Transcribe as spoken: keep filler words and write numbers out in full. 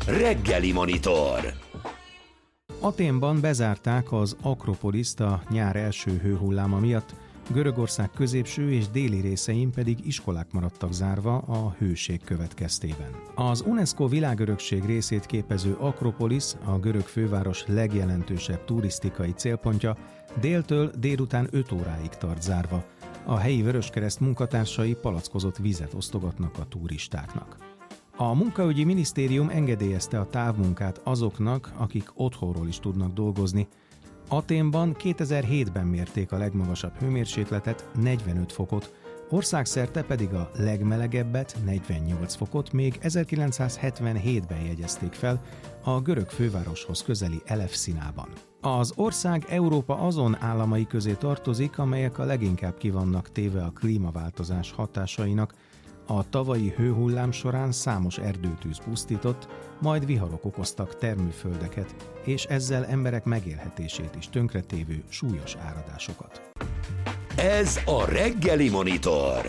Reggeli Monitor. Athénban bezárták az Akropoliszt a nyár első hőhulláma miatt, Görögország középső és déli részein pedig iskolák maradtak zárva a hőség következtében. Az UNESCO világörökség részét képező Akropolisz, a görög főváros legjelentősebb turisztikai célpontja, déltől délután öt óráig tart zárva. A helyi Vöröskereszt munkatársai palackozott vizet osztogatnak a turistáknak. A munkaügyi minisztérium engedélyezte a távmunkát azoknak, akik otthonról is tudnak dolgozni. Athénban kétezer-hétben mérték a legmagasabb hőmérsékletet, negyvenöt fokot, országszerte pedig a legmelegebbet, negyvennyolc fokot még ezerkilencszázhetvenhétben jegyezték fel a görög fővároshoz közeli Elefszínában. Az ország Európa azon államai közé tartozik, amelyek a leginkább ki vannak téve a klímaváltozás hatásainak. A tavalyi hőhullám során számos erdőtűz pusztított, majd viharok okoztak termőföldeket, és ezzel emberek megélhetését is tönkretévő súlyos áradásokat. Ez a Reggeli Monitor.